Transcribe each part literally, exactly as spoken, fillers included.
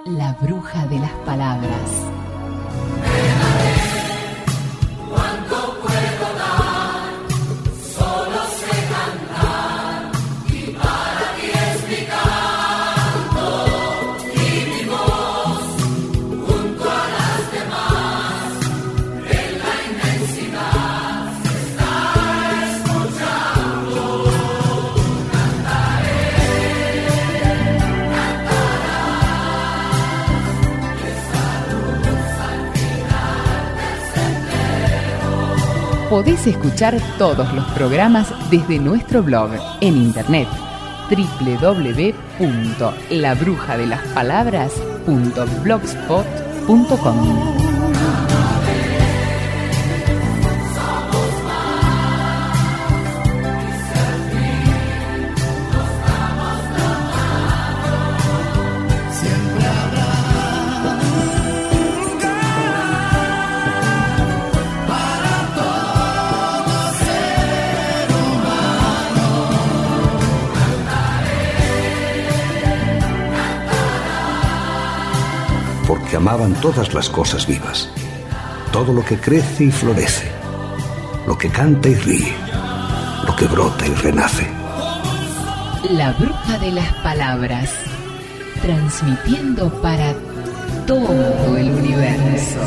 La bruja de las palabras. Podés escuchar todos los programas desde nuestro blog en internet doble u doble u doble u punto la bruja de las palabras punto blogspot punto com. Porque amaban todas las cosas vivas, todo lo que crece y florece, lo que canta y ríe, lo que brota y renace. La bruja de las palabras, transmitiendo para todo el universo.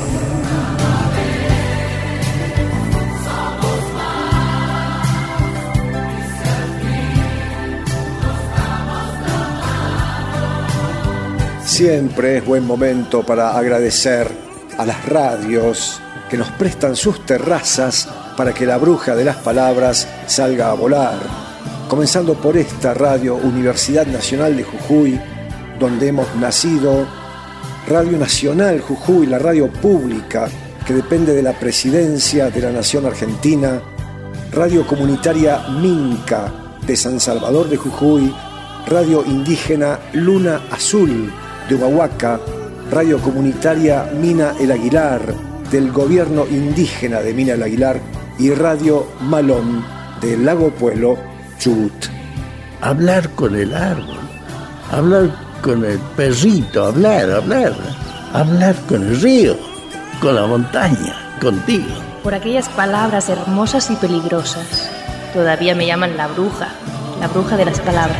Siempre es buen momento para agradecer a las radios que nos prestan sus terrazas para que la bruja de las palabras salga a volar. Comenzando por esta radio Universidad Nacional de Jujuy, donde hemos nacido, Radio Nacional Jujuy, la radio pública que depende de la Presidencia de la Nación Argentina, Radio Comunitaria Minca de San Salvador de Jujuy, Radio Indígena Luna Azul de Huahuaca, Radio Comunitaria Mina El Aguilar, del Gobierno Indígena de Mina El Aguilar, y Radio Malón del Lago Puelo, Chubut. Hablar con el árbol, hablar con el perrito, hablar, hablar, hablar con el río, con la montaña, contigo. Por aquellas palabras hermosas y peligrosas, todavía me llaman la bruja, la bruja de las palabras.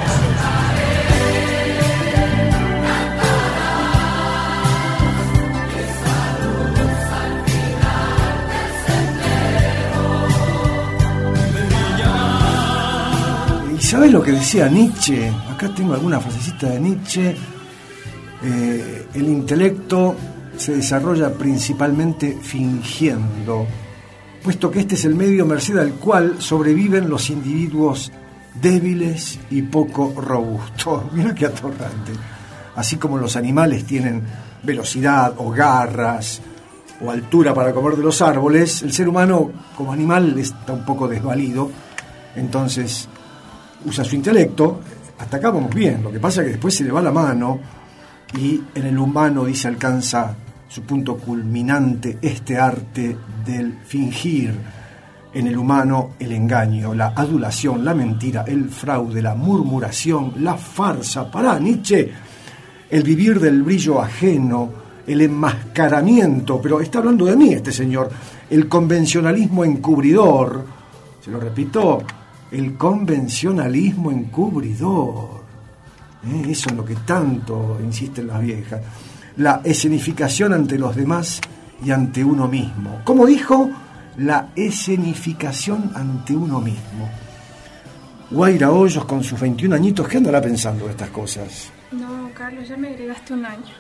¿Sabes lo que decía Nietzsche? Acá tengo alguna frasecita de Nietzsche. Eh, el intelecto se desarrolla principalmente fingiendo, puesto que este es el medio merced al cual sobreviven los individuos débiles y poco robustos. Mira qué atorrante. Así como los animales tienen velocidad o garras o altura para comer de los árboles, el ser humano como animal está un poco desvalido, entonces usa su intelecto. Hasta acá vamos bien, lo que pasa es que después se le va la mano y en el humano, dice, alcanza su punto culminante este arte del fingir. En el humano el engaño, la adulación, la mentira, el fraude, la murmuración, la farsa. Pará, Nietzsche, el vivir del brillo ajeno, el enmascaramiento, pero está hablando de mí este señor, el convencionalismo encubridor, se lo repito, el convencionalismo encubridor, ¿eh? Eso es lo que tanto insisten las viejas, la escenificación ante los demás y ante uno mismo. ¿Cómo dijo? La escenificación ante uno mismo. Guaira Hoyos, con sus veintiún añitos, ¿qué andará pensando de estas cosas? No, Carlos, ya me agregaste un año.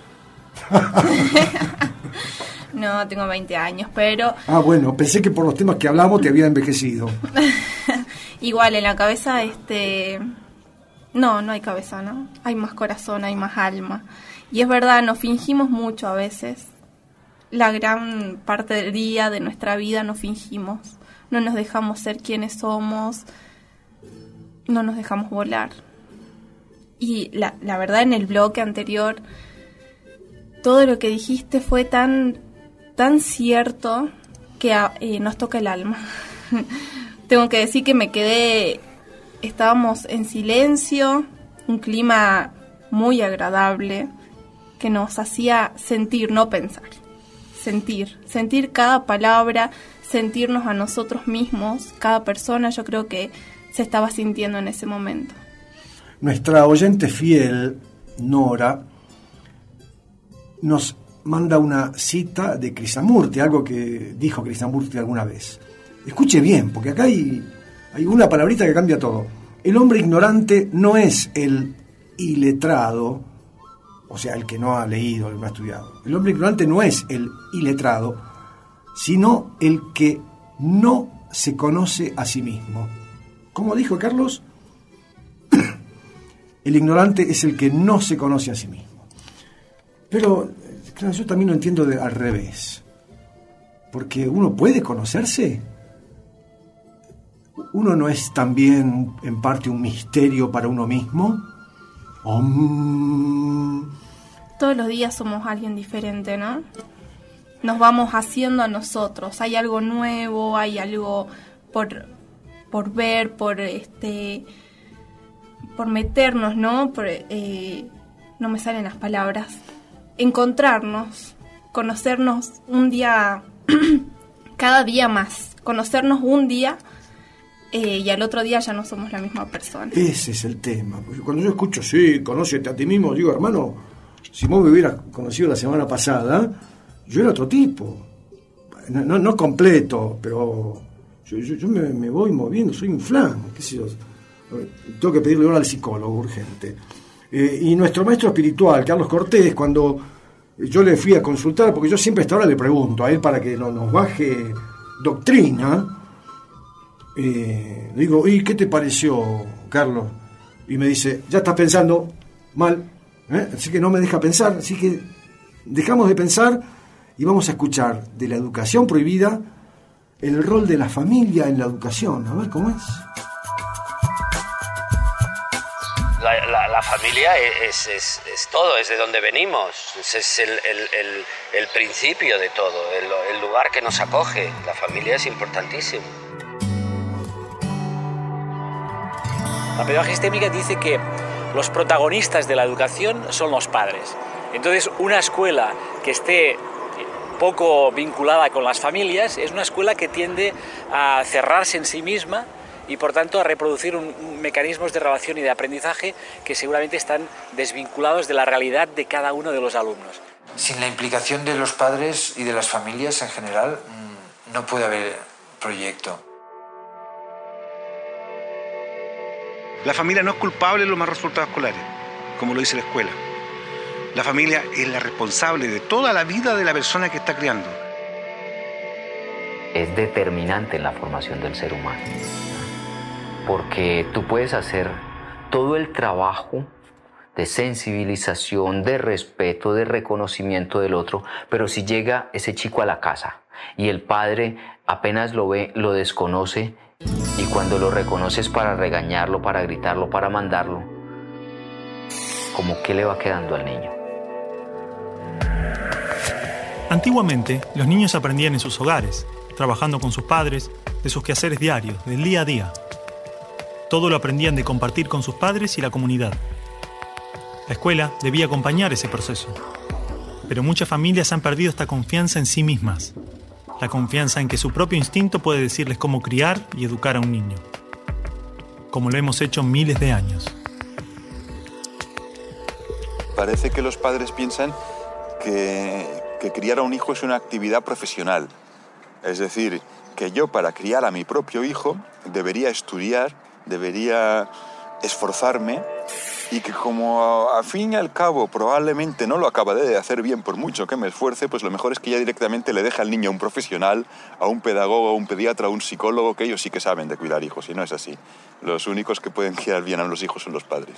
No, tengo veinte años, pero... Ah, bueno, pensé que por los temas que hablamos te había envejecido. Igual, en la cabeza, este... No, no hay cabeza, ¿no? Hay más corazón, hay más alma. Y es verdad, nos fingimos mucho a veces. La gran parte del día, de nuestra vida, nos fingimos. No nos dejamos ser quienes somos. No nos dejamos volar. Y la, la verdad, en el bloque anterior, todo lo que dijiste fue tan, tan cierto que eh, nos toca el alma. Tengo que decir que me quedé... Estábamos en silencio, un clima muy agradable, que nos hacía sentir, no pensar. Sentir, sentir cada palabra, sentirnos a nosotros mismos, cada persona, yo creo que se estaba sintiendo en ese momento. Nuestra oyente fiel, Nora, nos manda una cita de Krishnamurti, algo que dijo Krishnamurti alguna vez. Escuche bien, porque acá hay, hay una palabrita que cambia todo. El hombre ignorante no es el iletrado, o sea, el que no ha leído, el que no ha estudiado. El hombre ignorante no es el iletrado, sino el que no se conoce a sí mismo. ¿Cómo dijo Carlos? El ignorante es el que no se conoce a sí mismo. Pero claro, yo también lo entiendo de, al revés. Porque uno puede conocerse. Uno no es también en parte un misterio para uno mismo. Um... Todos los días somos alguien diferente, ¿no? Nos vamos haciendo a nosotros. Hay algo nuevo, hay algo por, por ver, por este, por meternos, ¿no? Por, eh, no me salen las palabras. Encontrarnos, conocernos un día, cada día más. Conocernos un día eh, y al otro día ya no somos la misma persona. Ese es el tema. Porque cuando yo escucho, sí, conócete a ti mismo, digo, hermano, si vos me hubieras conocido la semana pasada, yo era otro tipo. No, no, no completo, pero yo, yo, yo me, me voy moviendo, soy un flan, qué sé yo. Tengo que pedirle hora al psicólogo urgente. Eh, y nuestro maestro espiritual, Carlos Cortés, cuando yo le fui a consultar, porque yo siempre hasta ahora le pregunto a él para que no, nos baje doctrina, eh, le digo, ¿y qué te pareció, Carlos? Y me dice, ya estás pensando mal, ¿eh? Así que no me deja pensar, así que dejamos de pensar y vamos a escuchar de la educación prohibida el rol de la familia en la educación. A ver cómo es. La, la, la familia es, es, es todo, es de donde venimos, es, es el, el, el, el principio de todo, el, el lugar que nos acoge. La familia es importantísimo. La pedagogía sistémica dice que los protagonistas de la educación son los padres. Entonces, una escuela que esté poco vinculada con las familias es una escuela que tiende a cerrarse en sí misma y por tanto a reproducir un, un mecanismos de relación y de aprendizaje que seguramente están desvinculados de la realidad de cada uno de los alumnos. Sin la implicación de los padres y de las familias en general, no puede haber proyecto. La familia no es culpable de los malos resultados escolares, como lo dice la escuela. La familia es la responsable de toda la vida de la persona que está criando. Es determinante en la formación del ser humano. Porque tú puedes hacer todo el trabajo de sensibilización, de respeto, de reconocimiento del otro, pero si llega ese chico a la casa y el padre apenas lo ve, lo desconoce, y cuando lo reconoces para regañarlo, para gritarlo, para mandarlo, ¿cómo qué le va quedando al niño? Antiguamente, los niños aprendían en sus hogares, trabajando con sus padres, de sus quehaceres diarios, del día a día. Todo lo aprendían de compartir con sus padres y la comunidad. La escuela debía acompañar ese proceso. Pero muchas familias han perdido esta confianza en sí mismas. La confianza en que su propio instinto puede decirles cómo criar y educar a un niño. Como lo hemos hecho miles de años. Parece que los padres piensan que, que criar a un hijo es una actividad profesional. Es decir, que yo para criar a mi propio hijo debería estudiar, debería esforzarme y que como a, a fin y al cabo probablemente no lo acabaré de hacer bien por mucho que me esfuerce, pues lo mejor es que ya directamente le deje al niño a un profesional, a un pedagogo, a un pediatra, a un psicólogo, que ellos sí que saben de cuidar hijos, y no es así. Los únicos que pueden criar bien a los hijos son los padres.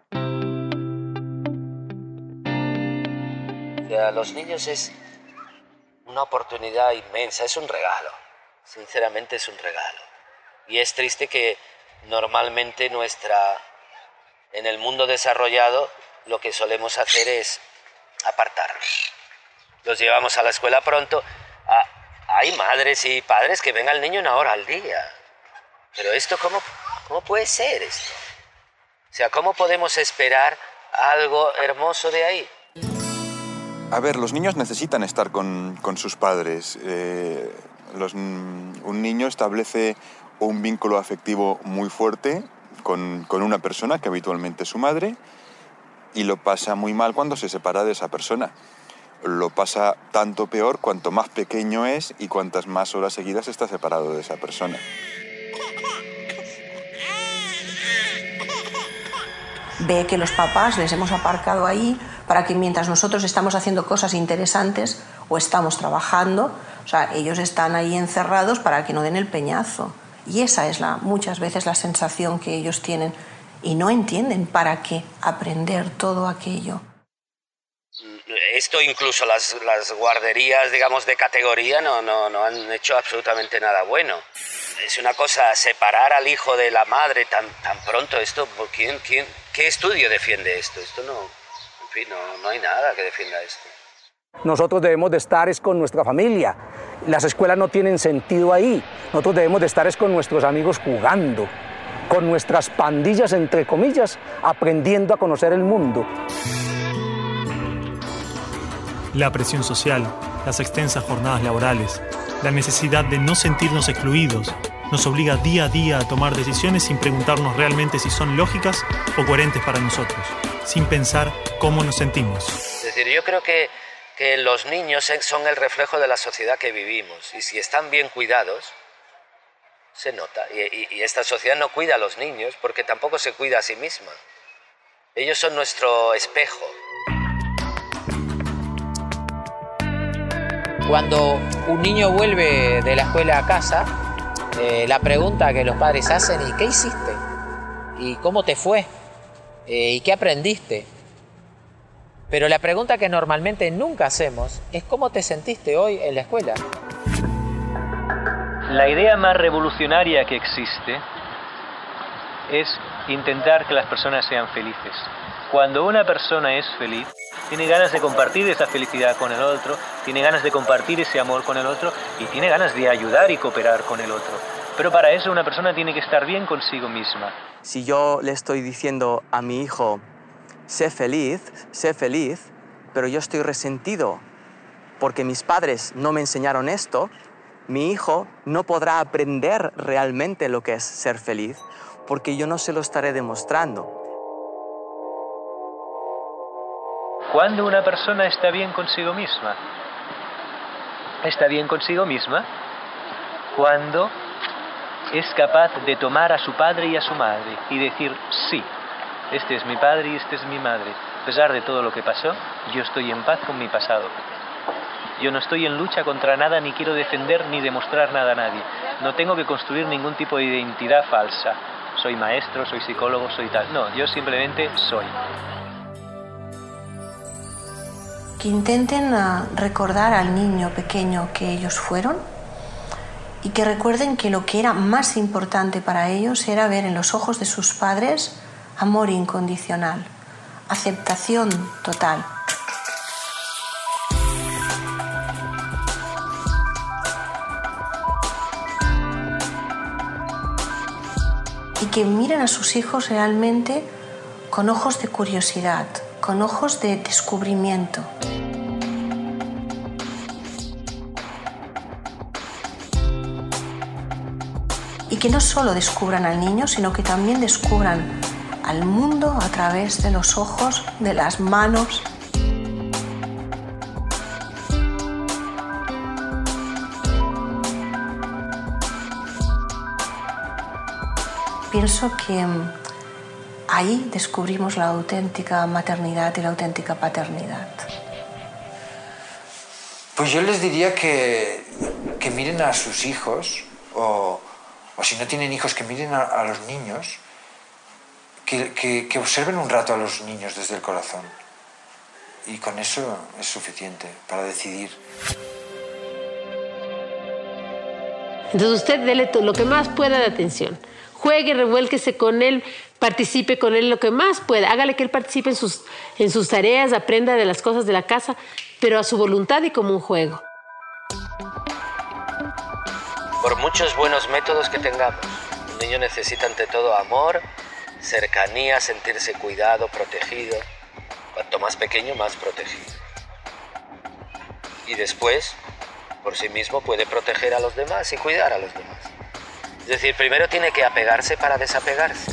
A los niños es una oportunidad inmensa, es un regalo, sinceramente es un regalo. Y es triste que normalmente nuestra, en el mundo desarrollado lo que solemos hacer es apartarlos. Los llevamos a la escuela pronto. Ah, hay madres y padres que ven al niño una hora al día. Pero esto, ¿cómo, cómo puede ser esto? O sea, ¿cómo podemos esperar algo hermoso de ahí? A ver, los niños necesitan estar con, con sus padres. Eh, los, un niño establece un vínculo afectivo muy fuerte con, con una persona, que habitualmente es su madre, y lo pasa muy mal cuando se separa de esa persona. Lo pasa tanto peor cuanto más pequeño es y cuantas más horas seguidas está separado de esa persona. Ve que los papás les hemos aparcado ahí para que mientras nosotros estamos haciendo cosas interesantes o estamos trabajando, o sea, ellos están ahí encerrados para que no den el peñazo. Y esa es la, muchas veces la sensación que ellos tienen y no entienden para qué aprender todo aquello. Esto incluso las, las guarderías, digamos, de categoría no, no, no han hecho absolutamente nada bueno. Es una cosa separar al hijo de la madre tan, tan pronto. Esto, ¿quién, quién, ¿qué estudio defiende esto? Esto no, en fin, no, no hay nada que defienda esto. Nosotros debemos de estar es con nuestra familia. Las escuelas no tienen sentido ahí. Nosotros debemos de estar es con nuestros amigos jugando, con nuestras pandillas, entre comillas, aprendiendo a conocer el mundo. La presión social, las extensas jornadas laborales, la necesidad de no sentirnos excluidos, nos obliga día a día a tomar decisiones sin preguntarnos realmente si son lógicas o coherentes para nosotros, sin pensar cómo nos sentimos. Es decir, yo creo que, que los niños son el reflejo de la sociedad que vivimos, y si están bien cuidados, se nota. Y, y, y esta sociedad no cuida a los niños porque tampoco se cuida a sí misma. Ellos son nuestro espejo. Cuando un niño vuelve de la escuela a casa, eh, la pregunta que los padres hacen es: ¿qué hiciste? ¿Y cómo te fue? Eh, ¿Y qué aprendiste? Pero la pregunta que normalmente nunca hacemos es: ¿cómo te sentiste hoy en la escuela? La idea más revolucionaria que existe es intentar que las personas sean felices. Cuando una persona es feliz, tiene ganas de compartir esa felicidad con el otro, tiene ganas de compartir ese amor con el otro y tiene ganas de ayudar y cooperar con el otro. Pero para eso una persona tiene que estar bien consigo misma. Si yo le estoy diciendo a mi hijo, sé feliz, sé feliz, pero yo estoy resentido porque mis padres no me enseñaron esto, mi hijo no podrá aprender realmente lo que es ser feliz porque yo no se lo estaré demostrando. Cuando una persona está bien consigo misma, está bien consigo misma cuando es capaz de tomar a su padre y a su madre y decir: sí, este es mi padre y este es mi madre. A pesar de todo lo que pasó, yo estoy en paz con mi pasado. Yo no estoy en lucha contra nada, ni quiero defender ni demostrar nada a nadie. No tengo que construir ningún tipo de identidad falsa. Soy maestro, soy psicólogo, soy tal. No, yo simplemente soy. Que intenten uh, recordar al niño pequeño que ellos fueron y que recuerden que lo que era más importante para ellos era ver en los ojos de sus padres amor incondicional, aceptación total. Y que miren a sus hijos realmente con ojos de curiosidad, con ojos de descubrimiento. Y que no solo descubran al niño, sino que también descubran al mundo a través de los ojos, de las manos. Pienso que ahí descubrimos la auténtica maternidad y la auténtica paternidad. Pues yo les diría que, que miren a sus hijos, o, o si no tienen hijos, que miren a, a los niños, que, que, que observen un rato a los niños desde el corazón. Y con eso es suficiente para decidir. Entonces usted dele lo que más pueda de atención. Juegue, revuélquese con él, participe con él lo que más pueda. Hágale que él participe en sus, en sus tareas, aprenda de las cosas de la casa, pero a su voluntad y como un juego. Por muchos buenos métodos que tengamos, un niño necesita ante todo amor, cercanía, sentirse cuidado, protegido. Cuanto más pequeño, más protegido. y después, por sí mismo, puede proteger a los demás y cuidar a los demás. Es decir, primero tiene que apegarse para desapegarse.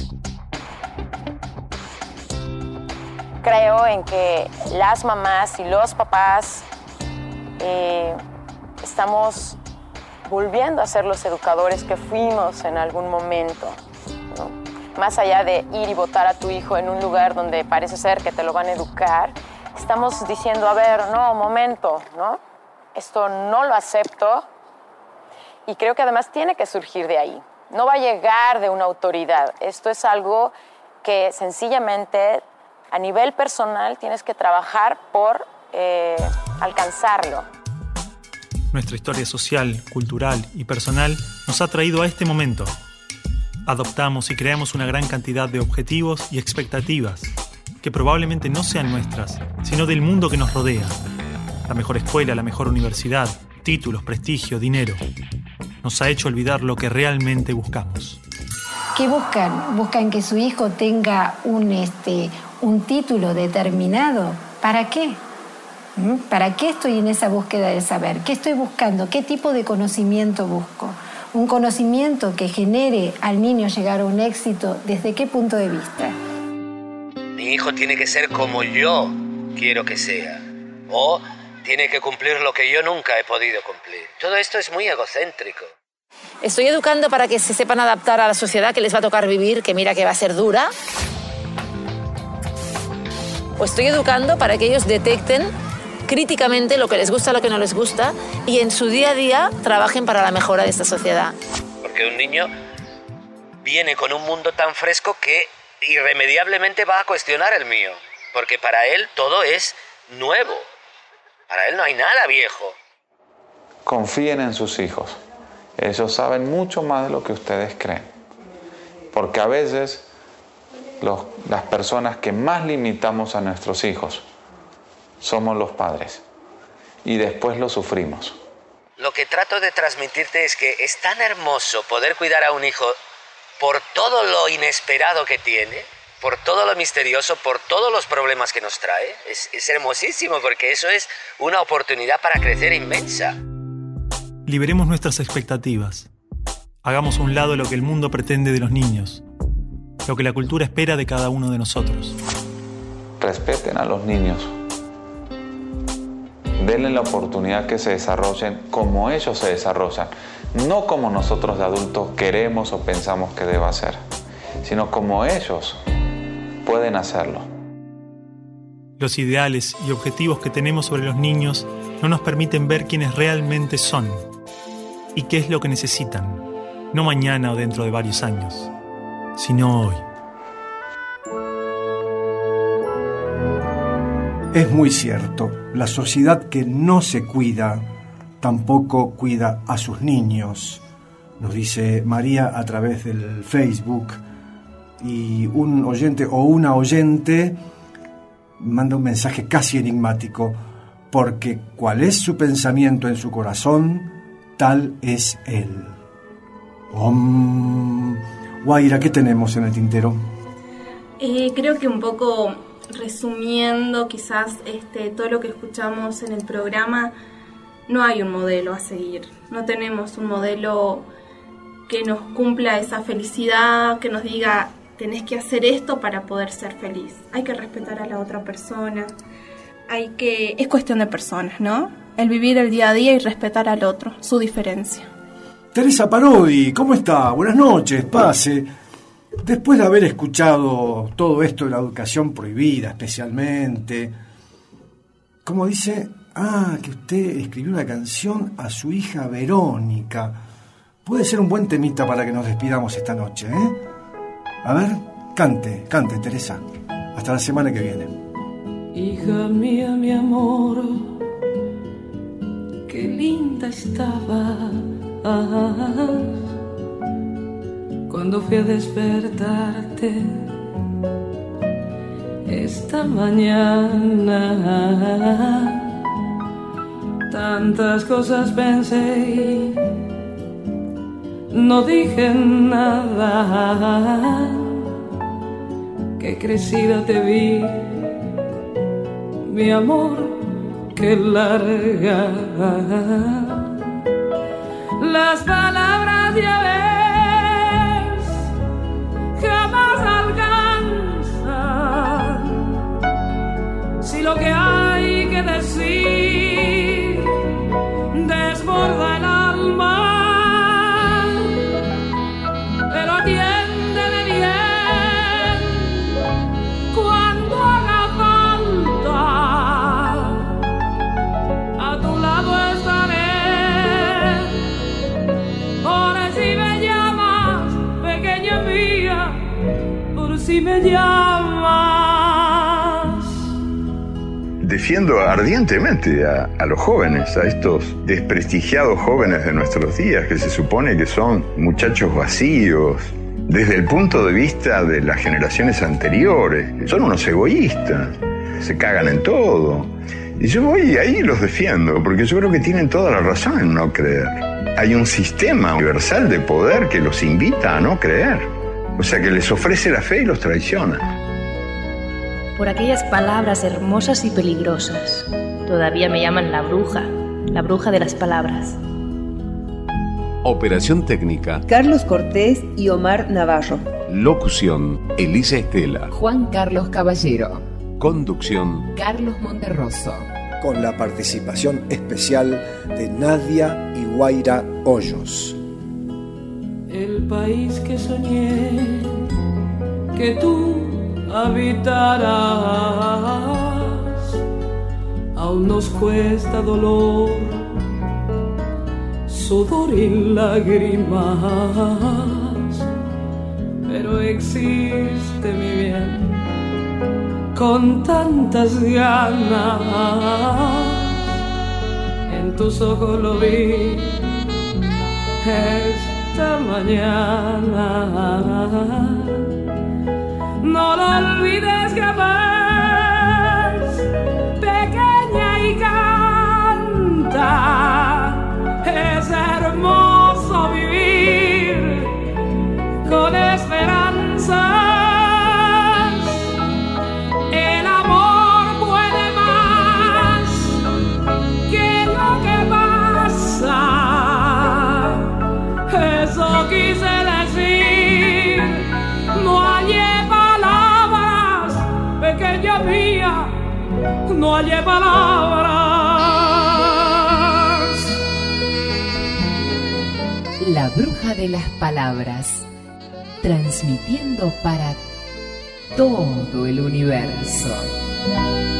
Creo en que las mamás y los papás eh, estamos volviendo a ser los educadores que fuimos en algún momento, ¿no? Más allá de ir y botar a tu hijo en un lugar donde parece ser que te lo van a educar, estamos diciendo, a ver, no, momento, ¿no? Esto no lo acepto, y creo que además tiene que surgir de ahí. No va a llegar de una autoridad. Esto es algo que sencillamente a nivel personal tienes que trabajar por eh, alcanzarlo. Nuestra historia social, cultural y personal nos ha traído a este momento. Adoptamos y creamos una gran cantidad de objetivos y expectativas que probablemente no sean nuestras, sino del mundo que nos rodea. La mejor escuela, la mejor universidad, títulos, prestigio, dinero. Nos ha hecho olvidar lo que realmente buscamos. ¿Qué buscan? Buscan que su hijo tenga un, este, un título determinado. ¿Para qué? ¿Mm? ¿Para qué estoy en esa búsqueda de saber? ¿Qué estoy buscando? ¿Qué tipo de conocimiento busco? Un conocimiento que genere al niño llegar a un éxito, ¿desde qué punto de vista? Mi hijo tiene que ser como yo quiero que sea. O tiene que cumplir lo que yo nunca he podido cumplir. Todo esto es muy egocéntrico. Estoy educando para que se sepan adaptar a la sociedad que les va a tocar vivir, que mira que va a ser dura. O estoy educando para que ellos detecten críticamente lo que les gusta, lo que no les gusta, y en su día a día trabajen para la mejora de esta sociedad. Porque un niño viene con un mundo tan fresco que irremediablemente va a cuestionar el mío. Porque para él todo es nuevo. Para él no hay nada viejo. Confíen en sus hijos. Ellos saben mucho más de lo que ustedes creen. Porque a veces los, las personas que más limitamos a nuestros hijos somos los padres. Y después lo sufrimos. Lo que trato de transmitirte es que es tan hermoso poder cuidar a un hijo por todo lo inesperado que tiene, por todo lo misterioso, por todos los problemas que nos trae. Es, es hermosísimo porque eso es una oportunidad para crecer inmensa. Liberemos nuestras expectativas. Hagamos a un lado lo que el mundo pretende de los niños, lo que la cultura espera de cada uno de nosotros. Respeten a los niños. Denle la oportunidad que se desarrollen como ellos se desarrollan, no como nosotros de adultos queremos o pensamos que deba ser, sino como ellos pueden hacerlo. Los ideales y objetivos que tenemos sobre los niños no nos permiten ver quiénes realmente son y qué es lo que necesitan, no mañana o dentro de varios años, sino hoy. Es muy cierto, la sociedad que no se cuida tampoco cuida a sus niños, nos dice María a través del Facebook, y un oyente o una oyente manda un mensaje casi enigmático, porque cuál es su pensamiento en su corazón, tal es él. Om. Guaira, ¿qué tenemos en el tintero? Eh, creo que un poco resumiendo quizás este, todo lo que escuchamos en el programa, no hay un modelo a seguir, no tenemos un modelo que nos cumpla esa felicidad, que nos diga tenés que hacer esto para poder ser feliz. Hay que respetar a la otra persona, hay que, es cuestión de personas, ¿no? El vivir el día a día y respetar al otro, su diferencia. Teresa Parodi, ¿cómo está? Buenas noches, pase. Después de haber escuchado todo esto de la educación prohibida especialmente, como dice, ah, que usted escribió una canción a su hija Verónica. Puede ser un buen temita para que nos despidamos esta noche, ¿eh? A ver, cante, cante, Teresa. Hasta la semana que viene. Hija mía, mi amor, qué linda estaba cuando fui a despertarte esta mañana. Tantas cosas pensé y no dije nada. Qué crecida te vi, mi amor, que larga. Las palabras ya ves jamás alcanzan. Si lo que hay que decir desborda el alma, pero atiéndeme bien cuando haga falta. A tu lado estaré, por si me llamas, pequeña mía, por si me llamas. Defiendo ardientemente a, a los jóvenes, a estos desprestigiados jóvenes de nuestros días, que se supone que son muchachos vacíos, desde el punto de vista de las generaciones anteriores. Son unos egoístas, se cagan en todo. Y yo voy ahí y los defiendo, porque yo creo que tienen toda la razón en no creer. Hay un sistema universal de poder que los invita a no creer. O sea, que les ofrece la fe y los traiciona. Por aquellas palabras hermosas y peligrosas, todavía me llaman la bruja, la bruja de las palabras. Operación técnica: Carlos Cortés y Omar Navarro. Locución: Elisa Estela. Juan Carlos Caballero. Conducción: Carlos Monterroso. Con la participación especial de Nadia y Guaira Hoyos. El país que soñé que tú habitarás, aún nos cuesta dolor, sudor y lágrimas, pero existe mi bien con tantas ganas. En tus ojos lo vi esta mañana. No lo olvides jamás, pequeña, y canta. Es hermoso vivir con esperanzas. El amor puede más que lo que pasa. Eso quise decir. No hay pequeña mía, no hallé palabras. La bruja de las palabras, transmitiendo para todo el universo.